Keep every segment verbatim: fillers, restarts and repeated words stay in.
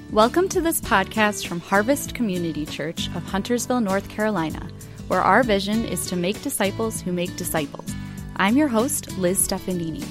Welcome to this podcast from Harvest Community Church of Huntersville, North Carolina, where our vision is to make disciples who make disciples. I'm your host, Liz Stefanini.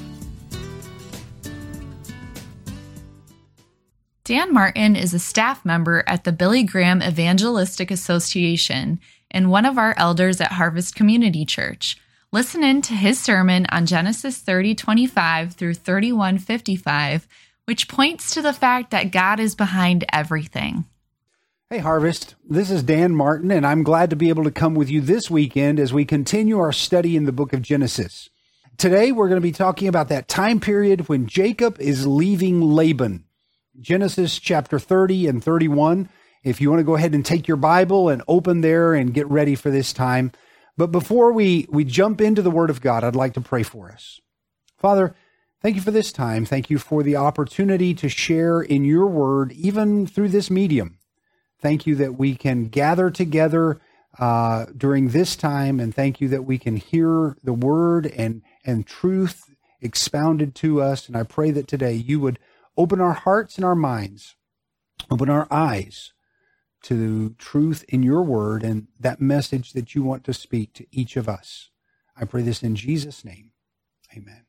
Dan Martin is a staff member at the Billy Graham Evangelistic Association and one of our elders at Harvest Community Church. Listen in to his sermon on Genesis thirty twenty-five through thirty-one fifty-five, which points to the fact that God is behind everything. Hey Harvest, this is Dan Martin, and I'm glad to be able to come with you this weekend as we continue our study in the book of Genesis. Today we're going to be talking about that time period when Jacob is leaving Laban. Genesis chapter thirty and thirty-one. If you want to go ahead and take your Bible and open there and get ready for this time. But before we, we jump into the Word of God, I'd like to pray for us. Father, thank you for this time. Thank you for the opportunity to share in your word, even through this medium. Thank you that we can gather together uh, during this time, and thank you that we can hear the word and, and truth expounded to us. And I pray that today you would open our hearts and our minds, open our eyes to truth in your word and that message that you want to speak to each of us. I pray this in Jesus' name. Amen.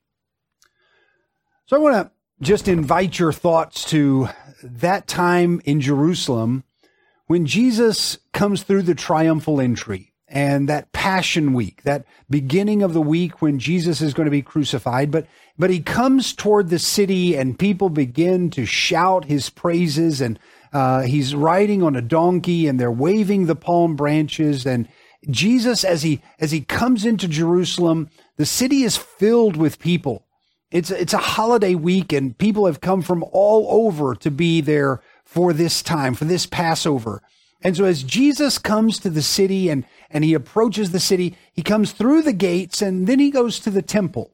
So I want to just invite your thoughts to that time in Jerusalem when Jesus comes through the triumphal entry and that Passion Week, that beginning of the week when Jesus is going to be crucified. But, but he comes toward the city and people begin to shout his praises, and uh, he's riding on a donkey and they're waving the palm branches. And Jesus, as he, as he comes into Jerusalem, the city is filled with people. It's it's a holiday week, and people have come from all over to be there for this time, for this Passover. And so as Jesus comes to the city and, and he approaches the city, he comes through the gates and then he goes to the temple.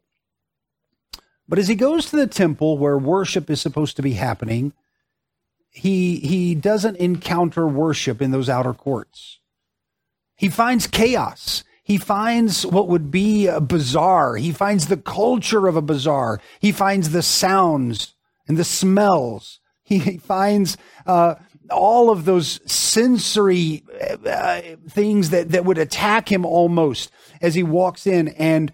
But as he goes to the temple where worship is supposed to be happening, he he doesn't encounter worship in those outer courts. He finds chaos. He finds what would be a bazaar. He finds the culture of a bazaar. He finds the sounds and the smells. He finds uh, all of those sensory uh, things that, that would attack him almost as he walks in. And,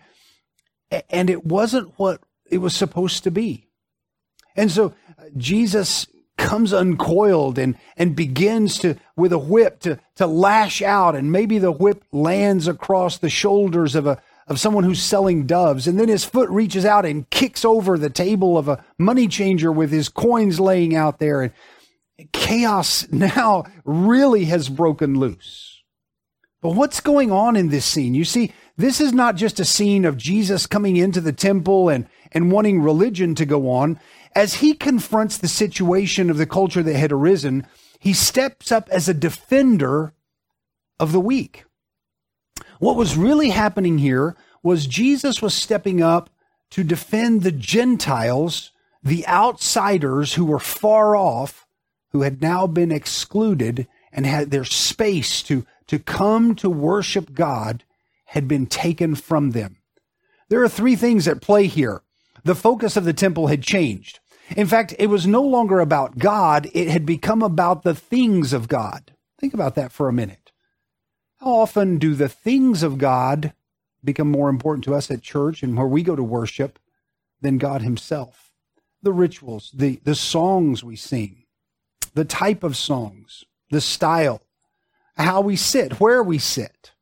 and it wasn't what it was supposed to be. And so Jesus comes uncoiled and, and begins to, with a whip, to, to lash out. And maybe the whip lands across the shoulders of a, of someone who's selling doves. And then his foot reaches out and kicks over the table of a money changer with his coins laying out there. And chaos now really has broken loose. But what's going on in this scene? You see, this is not just a scene of Jesus coming into the temple and, and wanting religion to go on. As he confronts the situation of the culture that had arisen, he steps up as a defender of the weak. What was really happening here was Jesus was stepping up to defend the Gentiles, the outsiders who were far off, who had now been excluded and had their space to, to come to worship God had been taken from them. There are three things at play here. The focus of the temple had changed. In fact, it was no longer about God. It had become about the things of God. Think about that for a minute. How often do the things of God become more important to us at church and where we go to worship than God himself? The rituals, the, the songs we sing, the type of songs, the style, how we sit, where we sit.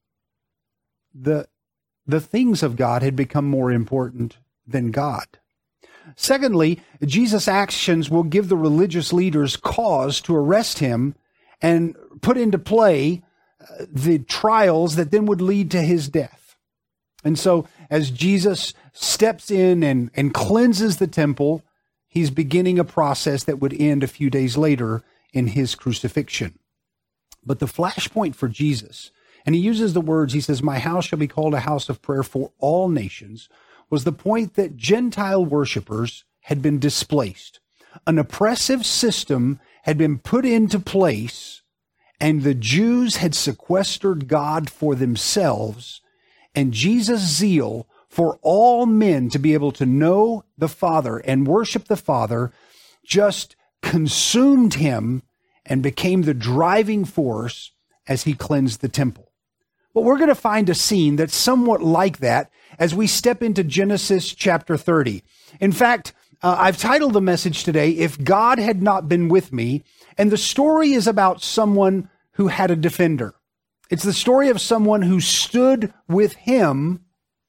The, the things of God had become more important than God. Secondly, Jesus' actions will give the religious leaders cause to arrest him and put into play the trials that then would lead to his death. And so as Jesus steps in and, and cleanses the temple, he's beginning a process that would end a few days later in his crucifixion. But the flashpoint for Jesus, and he uses the words, he says, "My house shall be called a house of prayer for all nations," was the point that Gentile worshipers had been displaced. An oppressive system had been put into place, and the Jews had sequestered God for themselves, and Jesus' zeal for all men to be able to know the Father and worship the Father just consumed him and became the driving force as he cleansed the temple. Well, we're going to find a scene that's somewhat like that as we step into Genesis chapter thirty. In fact, uh, I've titled the message today, If God Had Not Been With Me, and the story is about someone who had a defender. It's the story of someone who stood with him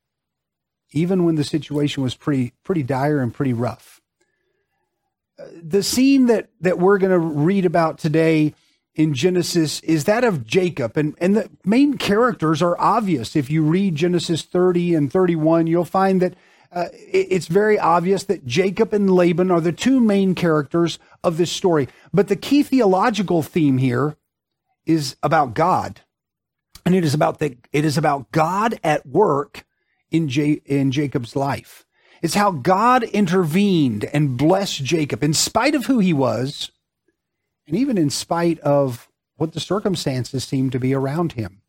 even when the situation was pretty pretty dire and pretty rough. The scene that, that we're going to read about today in Genesis is that of Jacob. And, and the main characters are obvious. If you read Genesis thirty and thirty-one, you'll find that uh, it, it's very obvious that Jacob and Laban are the two main characters of this story. But the key theological theme here is about God. And it is about the, it is about God at work in J, in Jacob's life. It's how God intervened and blessed Jacob in spite of who he was, and even in spite of what the circumstances seemed to be around him.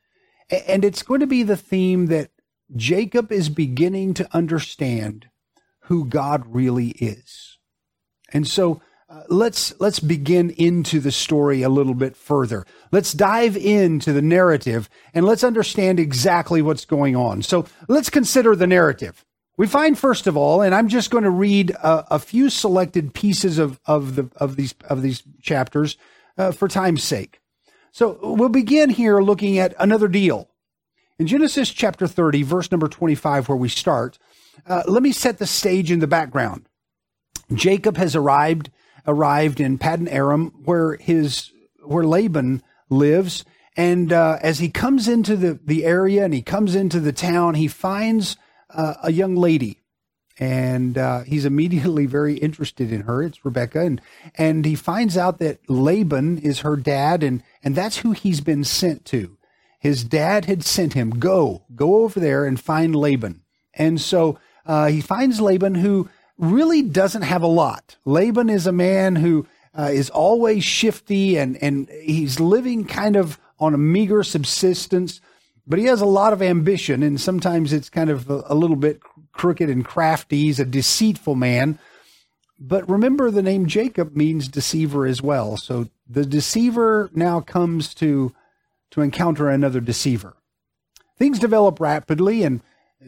And it's going to be the theme that Jacob is beginning to understand who God really is. And so uh, let's let's begin into the story a little bit further. Let's dive into the narrative and let's understand exactly what's going on. So let's consider the narrative. We find, first of all, and I'm just going to read a, a few selected pieces of, of the of these of these chapters uh, for time's sake. So we'll begin here looking at another deal. In Genesis chapter thirty, verse number twenty-five, where we start, uh, let me set the stage in the background. Jacob has arrived arrived in Paddan Aram, where his where Laban lives, and uh, as he comes into the the area and he comes into the town, he finds Uh, a young lady, and uh, he's immediately very interested in her. It's Rebecca, and and he finds out that Laban is her dad, and and that's who he's been sent to. His dad had sent him, go, go over there and find Laban. And so uh, he finds Laban, who really doesn't have a lot. Laban is a man who uh, is always shifty, and and he's living kind of on a meager subsistence. But he has a lot of ambition, and sometimes it's kind of a, a little bit crooked and crafty. He's a deceitful man. But remember, the name Jacob means deceiver as well. So the deceiver now comes to, to encounter another deceiver. Things develop rapidly, and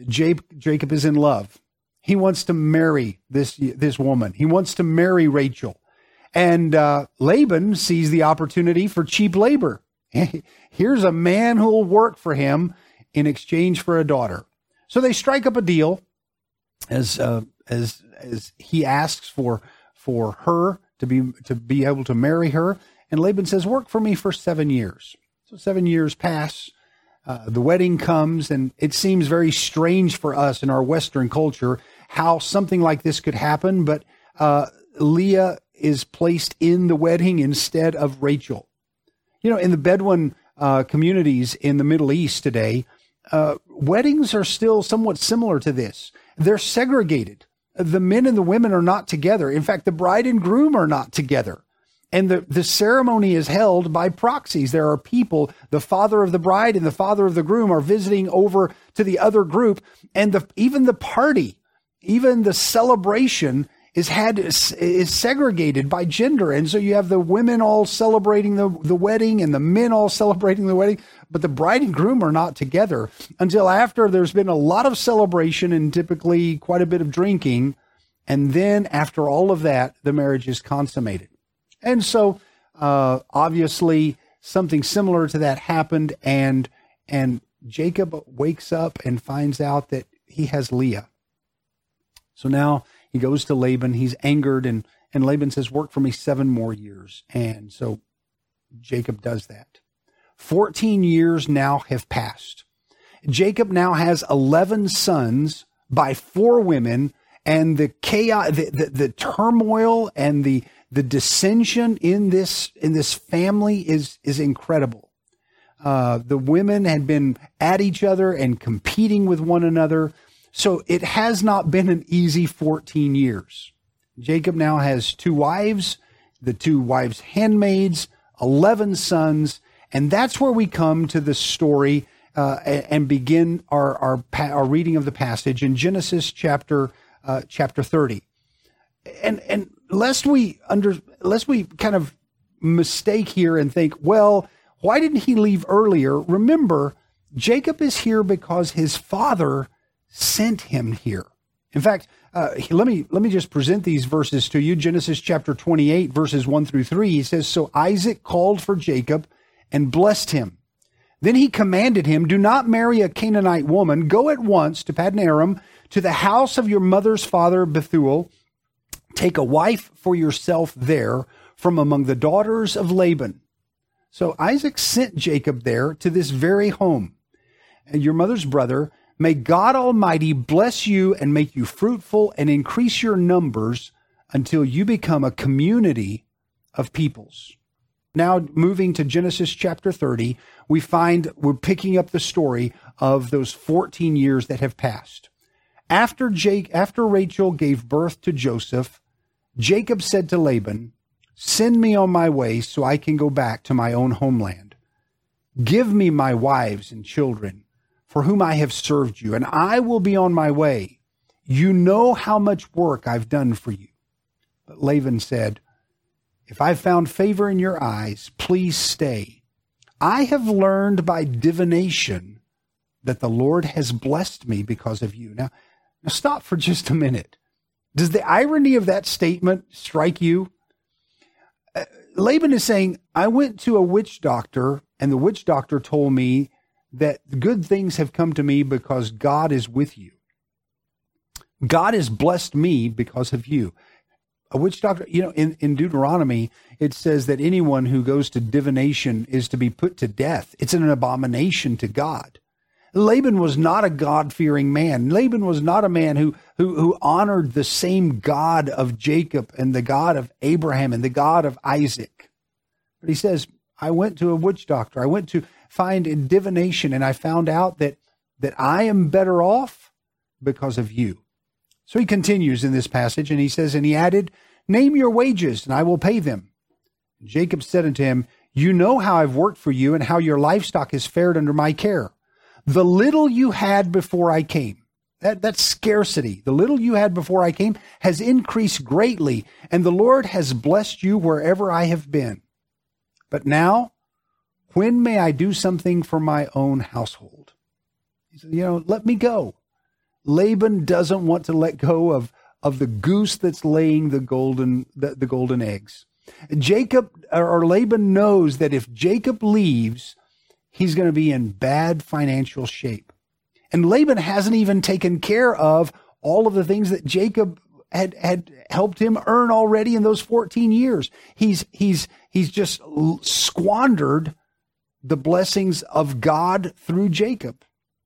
Jacob is in love. He wants to marry this, this woman. He wants to marry Rachel. And uh, Laban sees the opportunity for cheap labor. Here's a man who will work for him in exchange for a daughter. So they strike up a deal as uh, as as he asks for for her to be to be able to marry her. And Laban says, "Work for me for seven years." So seven years pass. Uh, the wedding comes, and it seems very strange for us in our Western culture how something like this could happen. But uh, Leah is placed in the wedding instead of Rachel. You know, in the Bedouin uh, communities in the Middle East today, uh, weddings are still somewhat similar to this. They're segregated. The men and the women are not together. In fact, the bride and groom are not together. And the, the ceremony is held by proxies. There are people, the father of the bride and the father of the groom are visiting over to the other group. And the, even the party, even the celebration is had is segregated by gender. And so you have the women all celebrating the, the wedding and the men all celebrating the wedding, but the bride and groom are not together until after there's been a lot of celebration and typically quite a bit of drinking. And then after all of that, the marriage is consummated. And so uh, obviously something similar to that happened, and and Jacob wakes up and finds out that he has Leah. So now he goes to Laban. He's angered, and, and Laban says, "Work for me seven more years." And so Jacob does that. Fourteen years now have passed. Jacob now has eleven sons by four women, and the chaos, the, the, the turmoil and the, the dissension in this, in this family is, is incredible. Uh, the women had been at each other and competing with one another. So it has not been an easy fourteen years. Jacob now has two wives, the two wives' handmaids, eleven sons, and that's where we come to the story uh, and begin our, our our reading of the passage in Genesis chapter uh, chapter thirty. And and lest we under lest we kind of mistake here and think, well, why didn't he leave earlier? Remember, Jacob is here because his father sent him here. In fact, uh, let me let me just present these verses to you. Genesis chapter twenty-eight, verses one through three. He says, "So Isaac called for Jacob and blessed him. Then he commanded him, 'Do not marry a Canaanite woman. Go at once to Paddan Aram, to the house of your mother's father Bethuel. Take a wife for yourself there from among the daughters of Laban.'" So Isaac sent Jacob there to this very home. "And your mother's brother, may God Almighty bless you and make you fruitful and increase your numbers until you become a community of peoples." Now, moving to Genesis chapter thirty, we find we're picking up the story of those fourteen years that have passed. After Jake, after Rachel gave birth to Joseph, Jacob said to Laban, "Send me on my way so I can go back to my own homeland. Give me my wives and children, for whom I have served you, and I will be on my way. You know how much work I've done for you." But Laban said, "If I've found favor in your eyes, please stay. I have learned by divination that the Lord has blessed me because of you." Now, now stop for just a minute. Does the irony of that statement strike you? Uh, Laban is saying, I went to a witch doctor, and the witch doctor told me that good things have come to me because God is with you. God has blessed me because of you. A witch doctor, you know, in, in Deuteronomy, it says that anyone who goes to divination is to be put to death. It's an abomination to God. Laban was not a God-fearing man. Laban was not a man who, who, who honored the same God of Jacob and the God of Abraham and the God of Isaac. But he says, I went to a witch doctor. I went to find in divination, and I found out that, that I am better off because of you. So he continues in this passage, and he says, and he added, "Name your wages, and I will pay them." And Jacob said unto him, "You know how I've worked for you, and how your livestock has fared under my care. The little you had before I came," that, that's scarcity. "The little you had before I came has increased greatly, and the Lord has blessed you wherever I have been. But now, when may I do something for my own household?" He said, you know, let me go. Laban doesn't want to let go of, of the goose that's laying the golden, the, the golden eggs. Jacob or Laban knows that if Jacob leaves, he's going to be in bad financial shape. And Laban hasn't even taken care of all of the things that Jacob had, had helped him earn already in those fourteen years. He's, he's, he's just squandered the blessings of God through Jacob.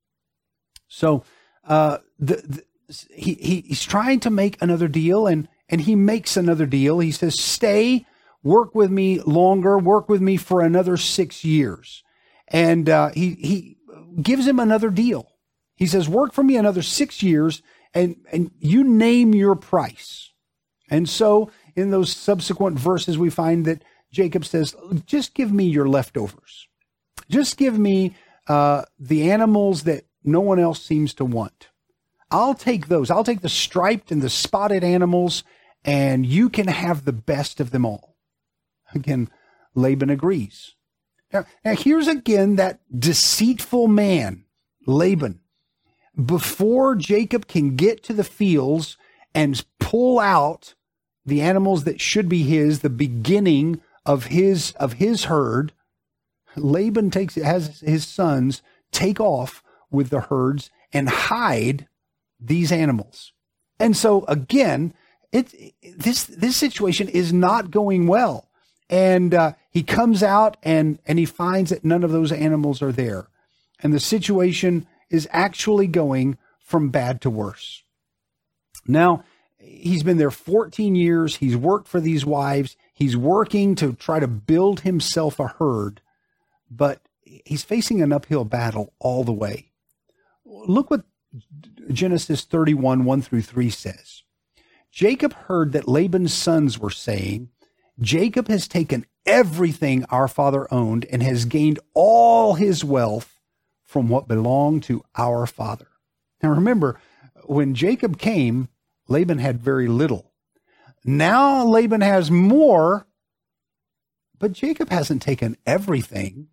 So, uh, the, the he, he, he's trying to make another deal, and, and he makes another deal. He says, "Stay, work with me longer, work with me for another six years. And, uh, he, he gives him another deal. He says, "Work for me another six years and, and you name your price." And so in those subsequent verses, we find that Jacob says, "Just give me your leftovers. Just give me, uh, the animals that no one else seems to want. I'll take those. I'll take the striped and the spotted animals, and you can have the best of them all." Again, Laban agrees. Now, now here's again that deceitful man, Laban. Before Jacob can get to the fields and pull out the animals that should be his, the beginning of his, of his herd, Laban takes, has his sons take off with the herds and hide these animals. And so again, it, this, this situation is not going well. And, uh, he comes out and, and he finds that none of those animals are there. And the situation is actually going from bad to worse. Now, he's been there fourteen years. He's worked for these wives. He's working to try to build himself a herd, but he's facing an uphill battle all the way. Look what Genesis thirty-one, one through three says. Jacob heard that Laban's sons were saying, "Jacob has taken everything our father owned and has gained all his wealth from what belonged to our father." Now remember, when Jacob came, Laban had very little. Now Laban has more, but Jacob hasn't taken everything.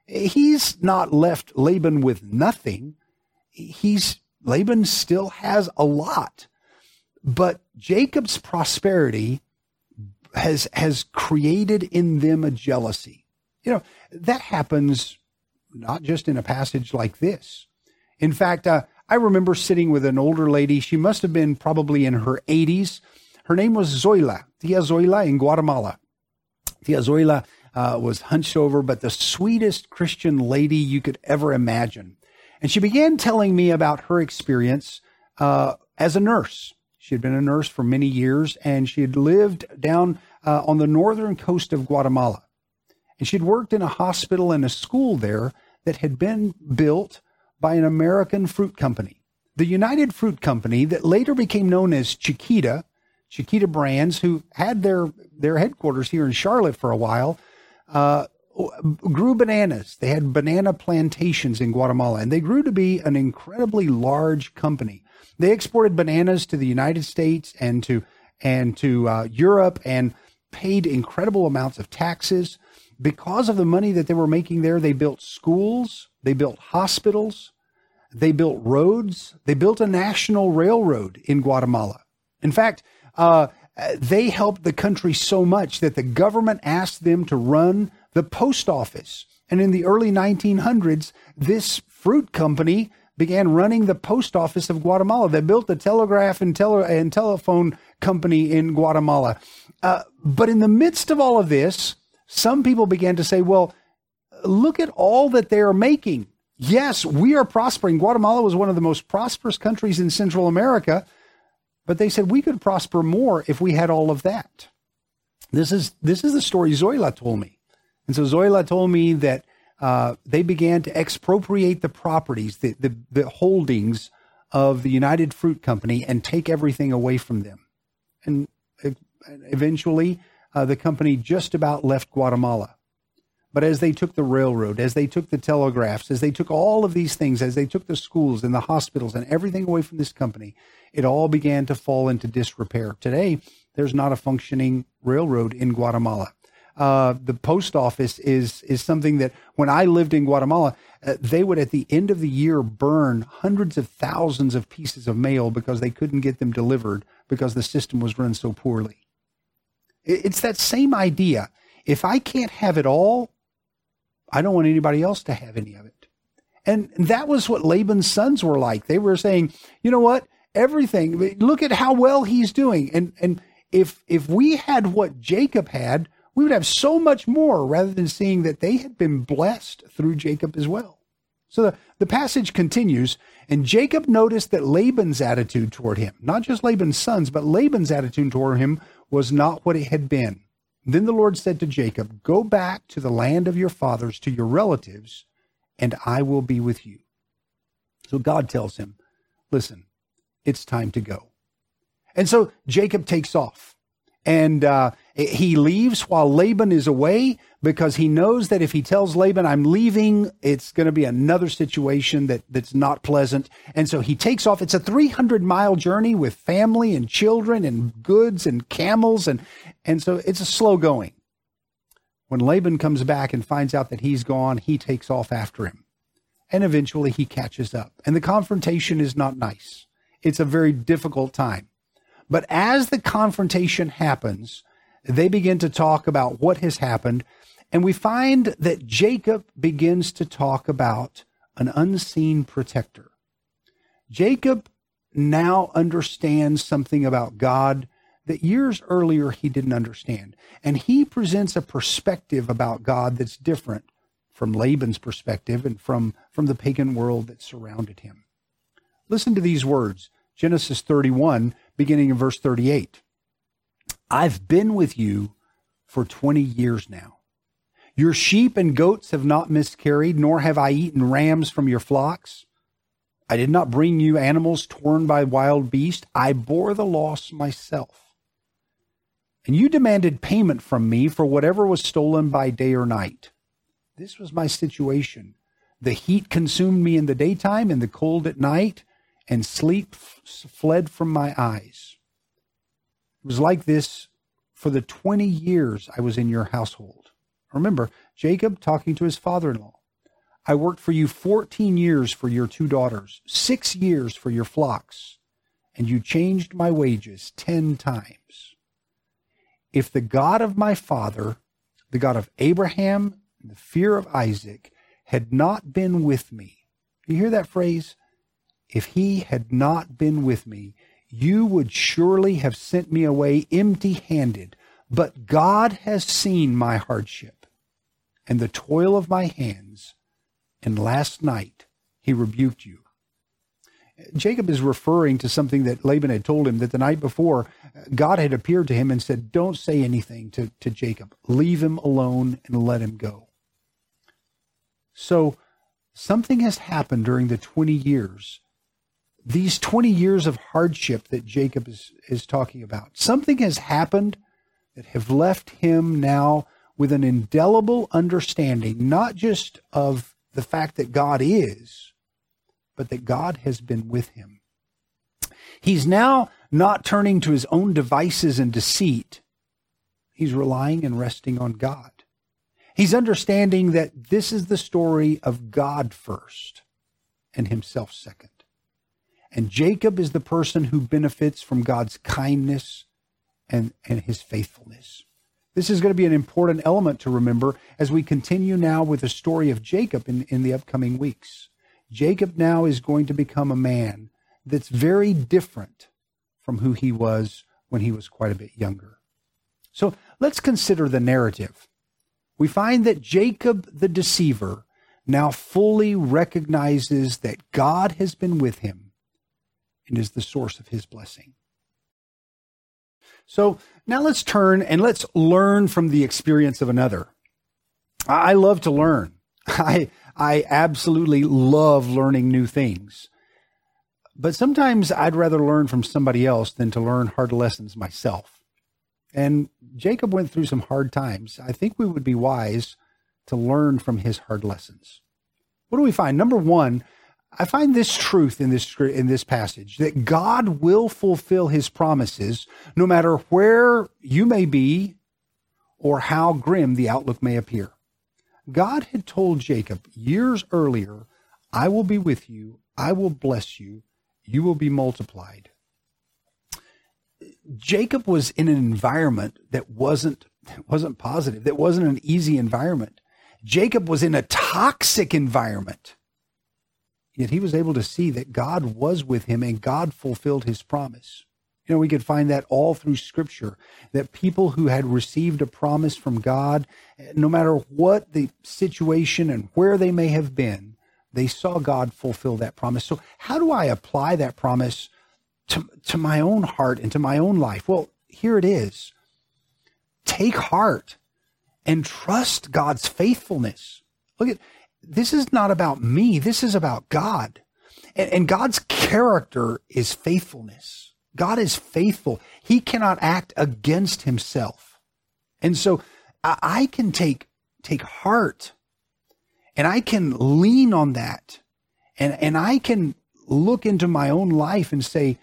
He's not left Laban with nothing. He's Laban still has a lot. But Jacob's prosperity has has created in them a jealousy. You know, that happens not just in a passage like this. In fact, uh, I remember sitting with an older lady. She must have been probably in her eighties. Her name was Zoila, Tia Zoila in Guatemala. Tia Zoila uh, was hunched over, but the sweetest Christian lady you could ever imagine. And she began telling me about her experience uh, as a nurse. She had been a nurse for many years, and she had lived down uh, on the northern coast of Guatemala. And she'd worked in a hospital and a school there that had been built by an American fruit company. The United Fruit Company that later became known as Chiquita, Chiquita Brands, who had their, their headquarters here in Charlotte for a while, uh, grew bananas. They had banana plantations in Guatemala, and they grew to be an incredibly large company. They exported bananas to the United States and to and to uh, Europe and paid incredible amounts of taxes. Because of the money that they were making there, they built schools, they built hospitals, they built roads, they built a national railroad in Guatemala. In fact, uh, they helped the country so much that the government asked them to run the post office. And in the early nineteen hundreds, this fruit company began running the post office of Guatemala. They built the telegraph and, tele- and telephone company in Guatemala. Uh, but in the midst of all of this, some people began to say, well, look at all that they are making. Yes, we are prospering. Guatemala was one of the most prosperous countries in Central America, but they said we could prosper more if we had all of that. This is this is the story Zoila told me. And so Zoila told me that uh, they began to expropriate the properties, the, the, the holdings of the United Fruit Company and take everything away from them. And eventually, uh, the company just about left Guatemala. But as they took the railroad, as they took the telegraphs, as they took all of these things, as they took the schools and the hospitals and everything away from this company, it all began to fall into disrepair. Today, there's not a functioning railroad in Guatemala. Uh, the post office is is something that when I lived in Guatemala, uh, they would at the end of the year burn hundreds of thousands of pieces of mail because they couldn't get them delivered because the system was run so poorly. It's that same idea. If I can't have it all, I don't want anybody else to have any of it. And that was what Laban's sons were like. They were saying, you know what, everything, look at how well he's doing. And and if if we had what Jacob had, we would have so much more, rather than seeing that they had been blessed through Jacob as well. So the, the passage continues, and Jacob noticed that Laban's attitude toward him, not just Laban's sons, but Laban's attitude toward him was not what it had been. Then the Lord said to Jacob, go back to the land of your fathers, to your relatives, and I will be with you. So God tells him, listen, it's time to go. And so Jacob takes off. And uh, he leaves while Laban is away, because he knows that if he tells Laban, I'm leaving, it's going to be another situation that, that's not pleasant. And so he takes off. It's a three hundred mile journey with family and children and goods and camels. And, and so it's a slow going. When Laban comes back and finds out that he's gone, he takes off after him. And eventually he catches up. And the confrontation is not nice. It's a very difficult time. But as the confrontation happens, they begin to talk about what has happened. And we find that Jacob begins to talk about an unseen protector. Jacob now understands something about God that years earlier he didn't understand. And he presents a perspective about God that's different from Laban's perspective and from, from the pagan world that surrounded him. Listen to these words, Genesis thirty-one, beginning in verse thirty-eight. I've been with you for twenty years now. Your sheep and goats have not miscarried, nor have I eaten rams from your flocks. I did not bring you animals torn by wild beasts. I bore the loss myself. And you demanded payment from me for whatever was stolen by day or night. This was my situation. The heat consumed me in the daytime and the cold at night, and sleep fled from my eyes. It was like this for the twenty years I was in your household. Remember, Jacob talking to his father-in-law. I worked for you fourteen years for your two daughters, six years for your flocks, and you changed my wages ten times. If the God of my father, the God of Abraham, and the fear of Isaac, had not been with me, you hear that phrase? If he had not been with me, you would surely have sent me away empty-handed. But God has seen my hardship and the toil of my hands, and last night he rebuked you. Jacob is referring to something that Laban had told him, that the night before God had appeared to him and said, don't say anything to, to Jacob. Leave him alone and let him go. So something has happened during the twenty years. These twenty years of hardship that Jacob is, is talking about. Something has happened that have left him now with an indelible understanding, not just of the fact that God is, but that God has been with him. He's now not turning to his own devices and deceit. He's relying and resting on God. He's understanding that this is the story of God first and himself second. And Jacob is the person who benefits from God's kindness and, and his faithfulness. This is going to be an important element to remember as we continue now with the story of Jacob in, in the upcoming weeks. Jacob now is going to become a man that's very different from who he was when he was quite a bit younger. So let's consider the narrative. We find that Jacob the deceiver now fully recognizes that God has been with him and is the source of his blessing. So now let's turn and let's learn from the experience of another. I love to learn. I, I absolutely love learning new things. But sometimes I'd rather learn from somebody else than to learn hard lessons myself. And Jacob went through some hard times. I think we would be wise to learn from his hard lessons. What do we find? Number one, I find this truth in this in this passage, that God will fulfill his promises no matter where you may be or how grim the outlook may appear. God had told Jacob years earlier, I will be with you, I will bless you, you will be multiplied. Jacob was in an environment that wasn't, wasn't positive, that wasn't an easy environment. Jacob was in a toxic environment. Yet he was able to see that God was with him and God fulfilled his promise. You know, we could find that all through Scripture, that people who had received a promise from God, no matter what the situation and where they may have been, they saw God fulfill that promise. So how do I apply that promise to, to my own heart and to my own life? Well, here it is. Take heart and trust God's faithfulness. Look at This is not about me. This is about God. And, and God's character is faithfulness. God is faithful. He cannot act against himself. And so I, I can take, take heart and I can lean on that. And, and I can look into my own life and say,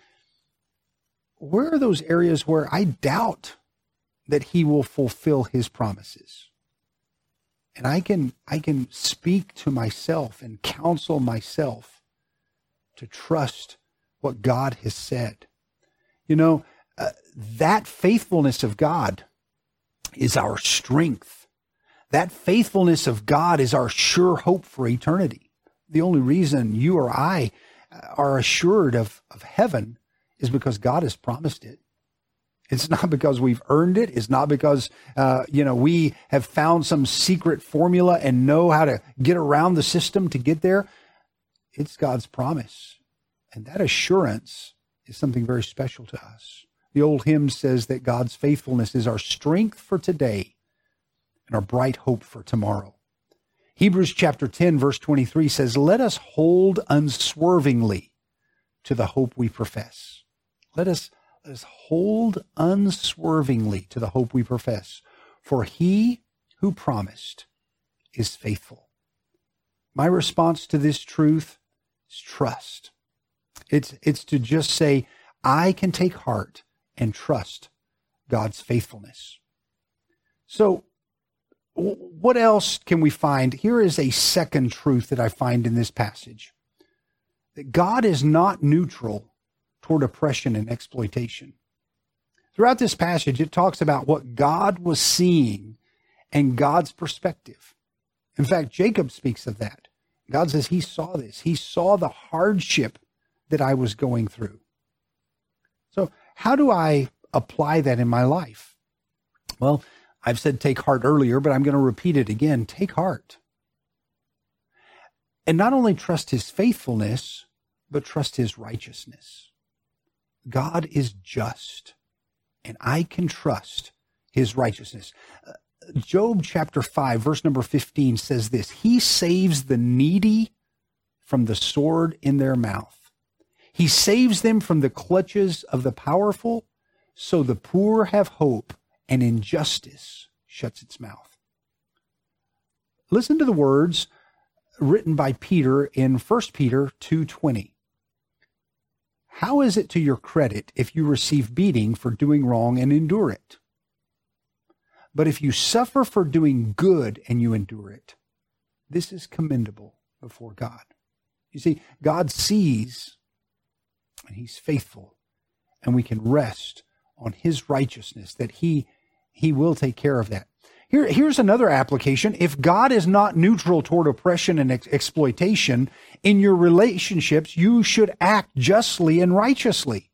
where are those areas where I doubt that he will fulfill his promises? And I can I can speak to myself and counsel myself to trust what God has said. You know, uh, that faithfulness of God is our strength. That faithfulness of God is our sure hope for eternity. The only reason you or I are assured of, of heaven is because God has promised it. It's not because we've earned it. It's not because, uh, you know, we have found some secret formula and know how to get around the system to get there. It's God's promise. And that assurance is something very special to us. The old hymn says that God's faithfulness is our strength for today and our bright hope for tomorrow. Hebrews chapter ten, verse twenty-three says, let us hold unswervingly to the hope we profess. Let us Let us hold unswervingly to the hope we profess, for he who promised is faithful. My response to this truth is trust. It's, it's to just say, I can take heart and trust God's faithfulness. So What else can we find? Here is a second truth that I find in this passage. That God is not neutral toward oppression and exploitation. Throughout this passage, it talks about what God was seeing and God's perspective. In fact, Jacob speaks of that. God says he saw this. He saw the hardship that I was going through. So how do I apply that in my life? Well, I've said take heart earlier, but I'm going to repeat it again. Take heart. And not only trust his faithfulness, but trust his righteousness. God is just, and I can trust his righteousness. Uh, Job chapter five, verse number fifteen says this: he saves the needy from the sword in their mouth. He saves them from the clutches of the powerful, so the poor have hope, and injustice shuts its mouth. Listen to the words written by Peter in First Peter two twenty. How is it to your credit if you receive beating for doing wrong and endure it? But if you suffer for doing good and you endure it, this is commendable before God. You see, God sees and he's faithful, and we can rest on his righteousness, that he, he will take care of that. Here, here's another application. If God is not neutral toward oppression and ex- exploitation, in your relationships, you should act justly and righteously.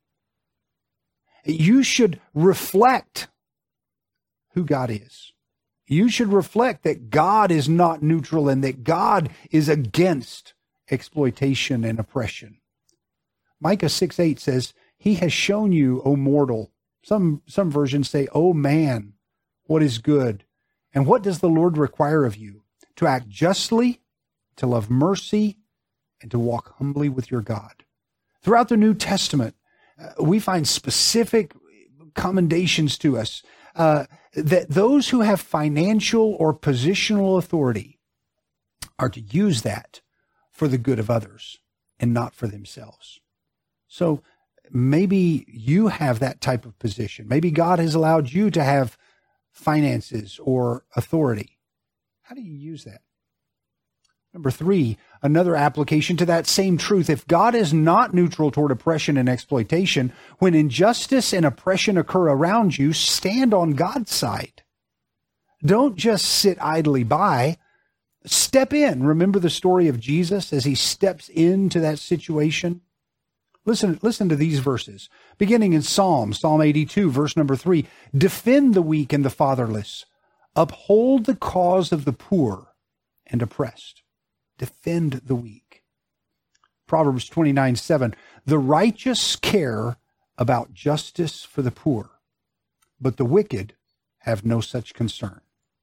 You should reflect who God is. You should reflect that God is not neutral and that God is against exploitation and oppression. Micah six eight says, he has shown you, O mortal. Some, some versions say, O man, what is good? And what does the Lord require of you? To act justly, to love mercy, and to walk humbly with your God. Throughout the New Testament, uh, we find specific commendations to us uh, that those who have financial or positional authority are to use that for the good of others and not for themselves. So maybe you have that type of position. Maybe God has allowed you to have finances or authority. How do you use that? Number three, another application to that same truth. If God is not neutral toward oppression and exploitation, when injustice and oppression occur around you, stand on God's side. Don't just sit idly by. Step in. Remember the story of Jesus as he steps into that situation? Listen, listen to these verses. Beginning in Psalm, Psalm eighty-two, verse number three. Defend the weak and the fatherless. Uphold the cause of the poor and oppressed. Defend the weak. Proverbs twenty-nine, seven. The righteous care about justice for the poor, but the wicked have no such concern.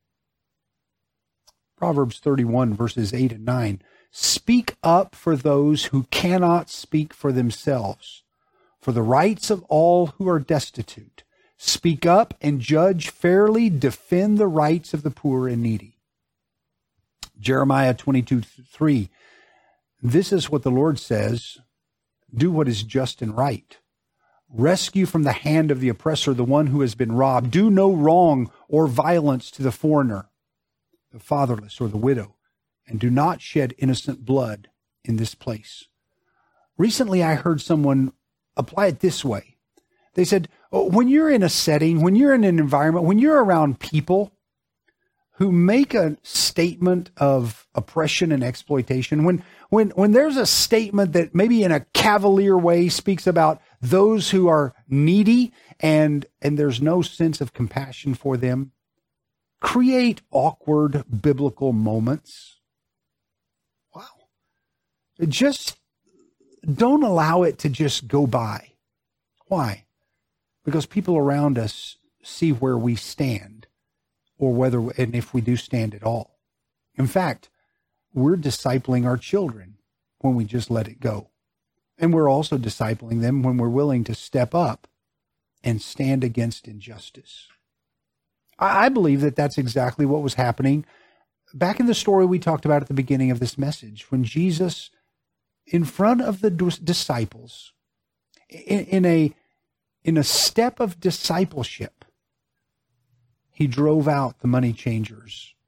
Proverbs thirty-one, verses eight and nine. Speak up for those who cannot speak for themselves, for the rights of all who are destitute. Speak up and judge fairly. Defend the rights of the poor and needy. Jeremiah twenty-two, three. This is what the Lord says. Do what is just and right. Rescue from the hand of the oppressor the one who has been robbed. Do no wrong or violence to the foreigner, the fatherless, or the widow, and do not shed innocent blood in this place. Recently, I heard someone apply it this way. They said, oh, when you're in a setting, when you're in an environment, when you're around people who make a statement of oppression and exploitation, when, when, when there's a statement that maybe in a cavalier way speaks about those who are needy and, and there's no sense of compassion for them, create awkward biblical moments. Wow. Just don't allow it to just go by. Why? Because people around us see where we stand, or whether, and if we do stand at all. In fact, we're discipling our children when we just let it go. And we're also discipling them when we're willing to step up and stand against injustice. I believe that that's exactly what was happening back in the story we talked about at the beginning of this message, when Jesus, in front of the disciples, in, in a in a step of discipleship, he drove out the money changers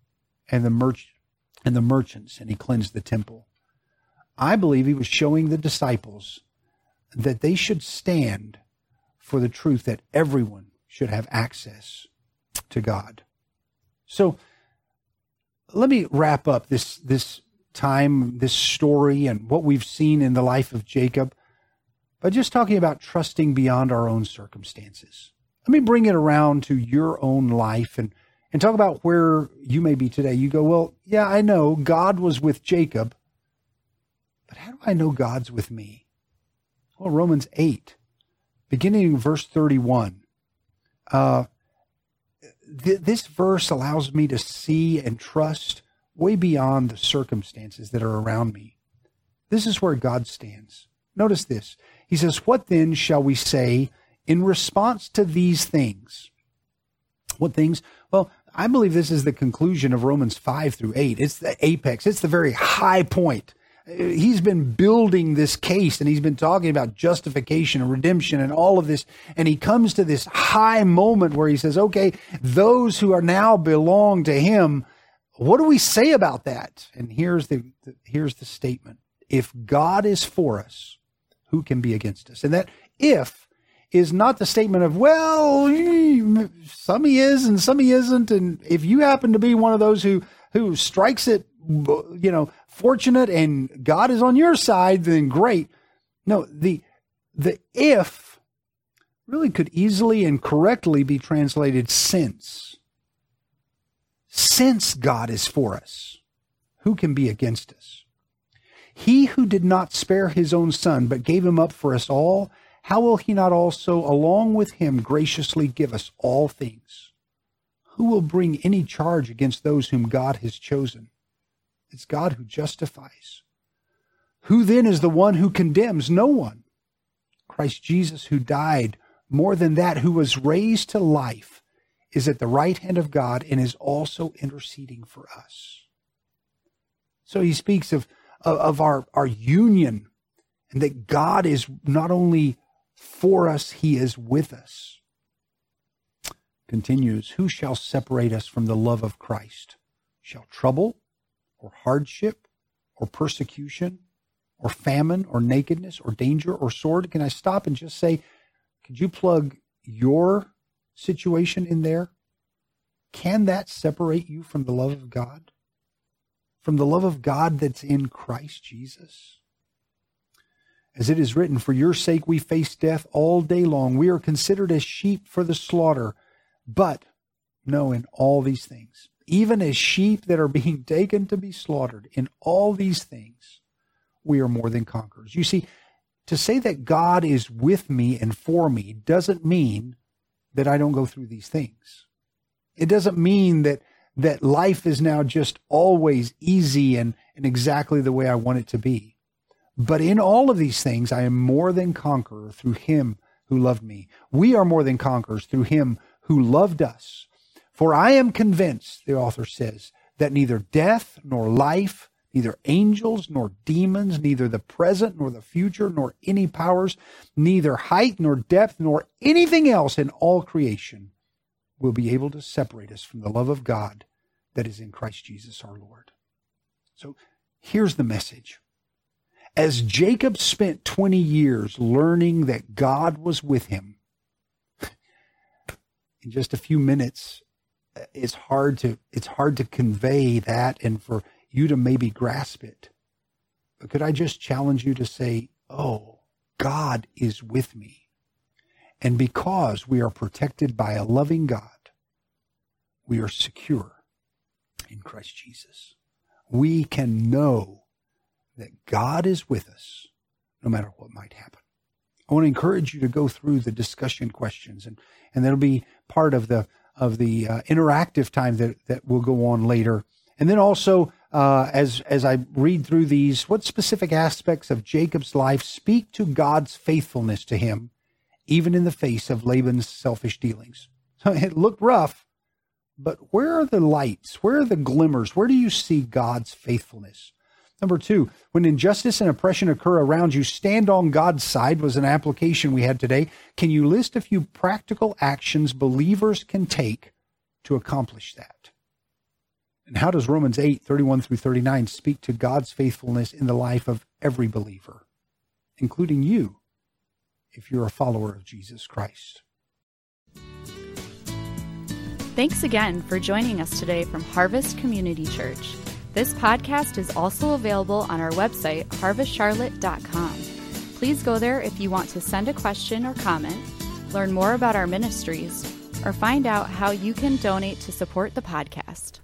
and the merch and the merchants, and he cleansed the temple. I believe he was showing the disciples that they should stand for the truth that everyone should have access to God. So let me wrap up this, this time, this story, and what we've seen in the life of Jacob by just talking about trusting beyond our own circumstances. Let me bring it around to your own life and, and talk about where you may be today. You go, well, yeah, I know God was with Jacob, but how do I know God's with me? Well, Romans eight, beginning in verse thirty-one. Uh, th- this verse allows me to see and trust way beyond the circumstances that are around me. This is where God stands. Notice this. He says, what then shall we say in response to these things? What things? Well, I believe this is the conclusion of Romans five through eight. It's the apex. It's the very high point. He's been building this case, and he's been talking about justification and redemption and all of this. And he comes to this high moment where he says, okay, those who are now belong to him, what do we say about that? And here's the, the here's the statement. If God is for us, who can be against us? And that if is not the statement of, well, some he is and some he isn't. And if you happen to be one of those who, who strikes it, you know, fortunate and God is on your side, then great. No, the, the if really could easily and correctly be translated since. Since God is for us, who can be against us? He who did not spare his own son, but gave him up for us all, how will he not also, along with him, graciously give us all things? Who will bring any charge against those whom God has chosen? It's God who justifies. Who then is the one who condemns? No one. Christ Jesus, who died, more than that, who was raised to life, is at the right hand of God and is also interceding for us. So he speaks of, of, of our, our union, and that God is not only for us, he is with us. Continues, who shall separate us from the love of Christ? Shall trouble, or hardship, or persecution, or famine, or nakedness, or danger, or sword? Can I stop and just say, could you plug your situation in there? Can that separate you from the love of God? From the love of God that's in Christ Jesus? As it is written, for your sake we face death all day long. We are considered as sheep for the slaughter. But, no, in all these things, even as sheep that are being taken to be slaughtered, in all these things, we are more than conquerors. You see, to say that God is with me and for me doesn't mean that I don't go through these things. It doesn't mean that that life is now just always easy and, and exactly the way I want it to be. But in all of these things, I am more than conqueror through him who loved me. We are more than conquerors through him who loved us. For I am convinced, the author says, that neither death nor life, neither angels nor demons, neither the present nor the future, nor any powers, neither height nor depth, nor anything else in all creation will be able to separate us from the love of God that is in Christ Jesus our Lord. So here's the message. As Jacob spent twenty years learning that God was with him, in just a few minutes, it's hard to it's hard to convey that and for you to maybe grasp it. But could I just challenge you to say, oh, God is with me. And because we are protected by a loving God, we are secure in Christ Jesus. We can know that God is with us no matter what might happen. I want to encourage you to go through the discussion questions, and, and that'll be part of the of the uh, interactive time that, that will go on later. And then also, uh, as as I read through these, what specific aspects of Jacob's life speak to God's faithfulness to him, even in the face of Laban's selfish dealings? It looked rough, but where are the lights? Where are the glimmers? Where do you see God's faithfulness? Number two, when injustice and oppression occur around you, stand on God's side was an application we had today. Can you list a few practical actions believers can take to accomplish that? And how does Romans eight, thirty-one through thirty-nine speak to God's faithfulness in the life of every believer, including you, if you're a follower of Jesus Christ? Thanks again for joining us today from Harvest Community Church. This podcast is also available on our website, harvest charlotte dot com. Please go there if you want to send a question or comment, learn more about our ministries, or find out how you can donate to support the podcast.